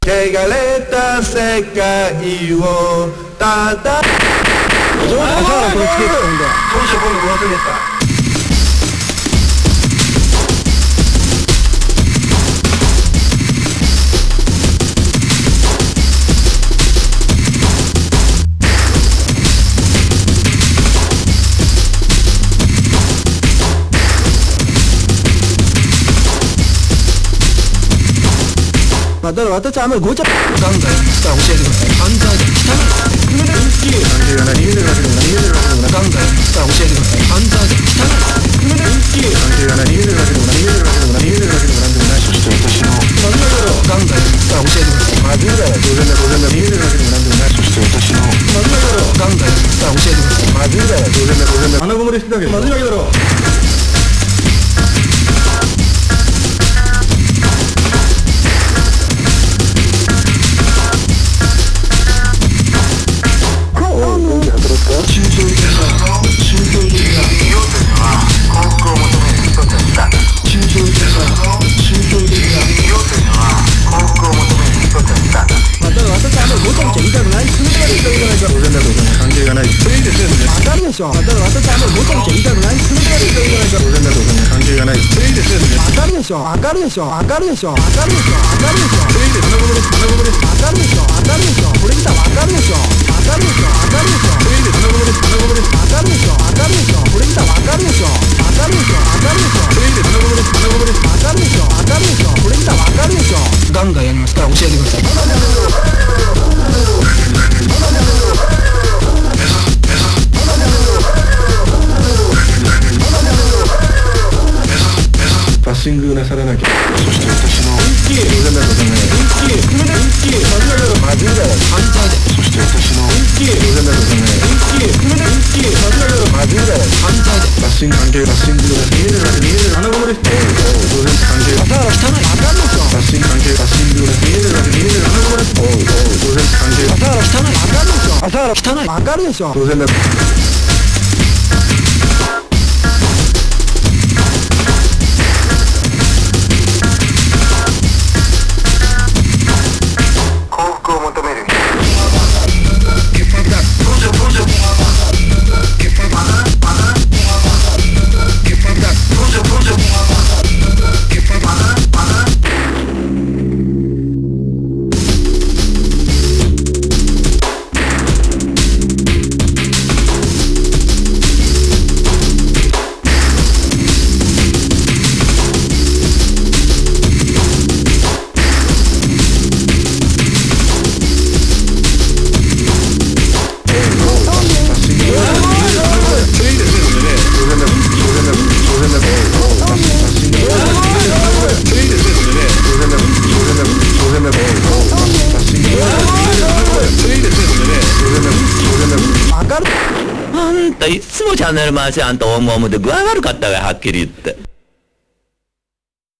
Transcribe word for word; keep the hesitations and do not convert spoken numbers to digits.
汚れた世界をただ上手なこれつけてたんだ。 どうしよう今度忘れた。 まあ、だから私はあんまりごちゃガンガンスター教えてください。犯罪だ。汚い。クリミナルスキル。関係がない。逃げてるわけでもない。逃げてるわけでもない。ガンガンスター教えてください。犯罪だ。汚い。クリミナルスキル。関係がない。逃げてるわけでもない。逃げてるわけでもない。逃げてるわけでもなんでもない。そして私のまずいだろう。ガンガンスター教えてください。まずいだろう。当然だ当然だ。逃げてるわけでもなんでもない。そして私のまずいだろう。ガンガンスター教えてください。まずいだろう。当然だ当然だ。 穴ごもりしてたけどまずいわけだろう。まあ、ただ私はあんまりごちゃごちゃ言いたくない。それから言いたくないから。当然だ当然だ。関係がない。それいいですね。わかるでしょ。わかるでしょ。わかるでしょ。わかるでしょ。わかるでしょ。それいいです。穴ごもりです。穴ごもりです。わかるでしょ。わかるでしょ。これ見たらわかるでしょ。わかるでしょ。わかるでしょ。それいいです。穴ごもりです。穴ごもりです。わかるでしょ。わかるでしょ。これ見たらわかるでしょ。わかるでしょ。わかるでしょ。それいいです。穴ごもりです。穴ごもりです。わかるでしょ。わかるでしょ。これ見たらわかるでしょ。 ガンガンやりますから教えてください。 バッシングなさらなきゃ。 そして私の当然だ当然だ。 まずいだろう。犯罪だ。そして私の当然だ当然だ。 まずいだろう。犯罪だ。 バッシング関係バッシングが逃げるわけ逃げる穴ごもりして当然関係だから汚い。わかるでしょ。 バッシング関係バッシングが逃げるわけ逃げる穴ごもりして当然関係だから汚い。わかるでしょ。だから汚い。 わかるでしょ。当然だ。 あんたいつもチャンネル回しあんたオムオムで具合悪かったわよはっきり言って。